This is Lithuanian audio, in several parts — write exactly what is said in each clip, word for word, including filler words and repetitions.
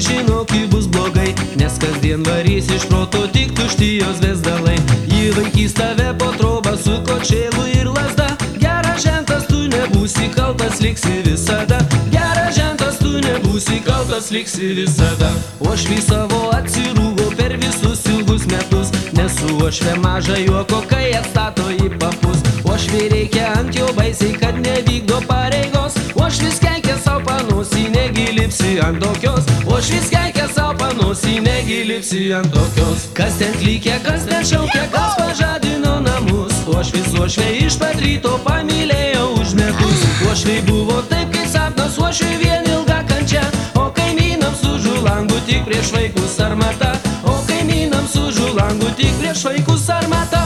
žinok, ji bus blogai, nes kasdien varys iš proto tik tušti jos vesdalai. Ji vaikys tave po trobą su kočėlu ir lazda. Geras žentas, tu nebūsi kaltas, liksi visada. Geras žentas, tu nebūsi kaltas, liksi visada. Uošvį savo atsirūgo per visus ilgus metus, nes su uošve maža juoko, kai atstato į papus. Uošvį reikia ant jo baisiai, kad nevykdo pareigos. Uošvis keikia savo panosį, negi lipsi ant tokios. Uošvis keikia savo panosį, negi lipsi ant tokios. Kas ten klykia, kas ten šaukia, kas pažadino namus. Uošvis uošvė iš pat ryto pamylėjo už metus. Uošviai buvo taip kaip sapnas, uošviai vien ilga kančia. O kaimynams už langų tik prieš vaikus armata. O kaimynams už langų tik prieš vaikus armata.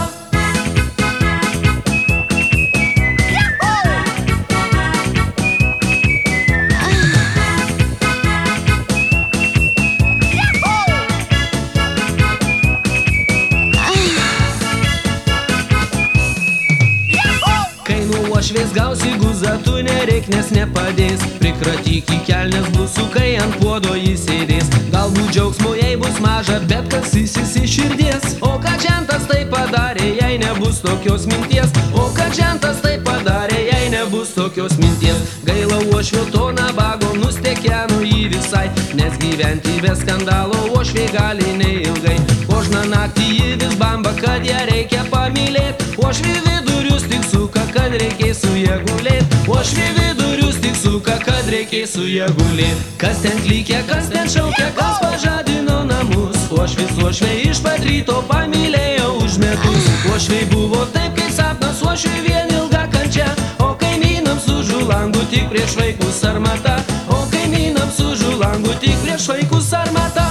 Uošvės gausi guzą, tu nereik, nes nepadės. Prikratyk į kelnes blusų, kai ant puodo jis sėdės. Galbūt džiaugsmo jai bus maža, bet kasysis iš širdies. O kad žentas tai padarė, jei nebus tokios minties. O kad žentas tai padarė, jei nebus tokios minties. Gaila uošvio to nabago, nustekeno jį visai, nes gyventi be skandalo uošvė gali neilgai. Kožną naktį ji vis bamba, kad ją reikia pamylėt. Uošvė vidurius tik suka, kad reikės su ją gulėt. Uošvė vidurius tik suka, kad reikės su ją gulėt. Kas ten klykia, kas ten šaukia, kas pažadino namus. Uošvis uošvė iš pat ryto pamylėjo už metus. Uošvė buvo taip kaip sapnas, uošvė vien ilga kančia. O kaimynams už langų tik prieš vaikus armata. O kaimynams už langų tik prieš vaikus armata.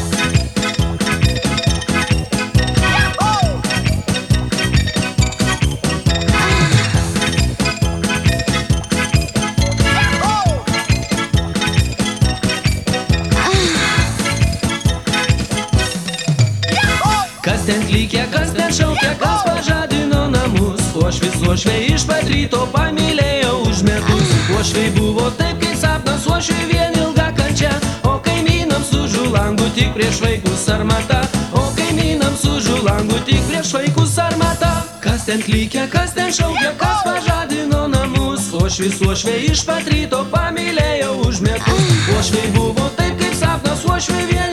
Kas ten klykia, kas ten šaukia, kas pažadino namus. Uošvis uošvė iš pat ryto pamylėjo už metus. Uošvė buvo taip kaip sapnas, uošvė vien ilga kančia. O kaimynams už langų tik prieš vaikus armata. O kaimynams už langų tik prieš vaikus armata. Kas ten klykia, kas ten šaukia, kas pažadino namus. Uošvis uošvė iš pat ryto pamylėjo už metus. Uošvė buvo taip kaip sapnas, uošvė vien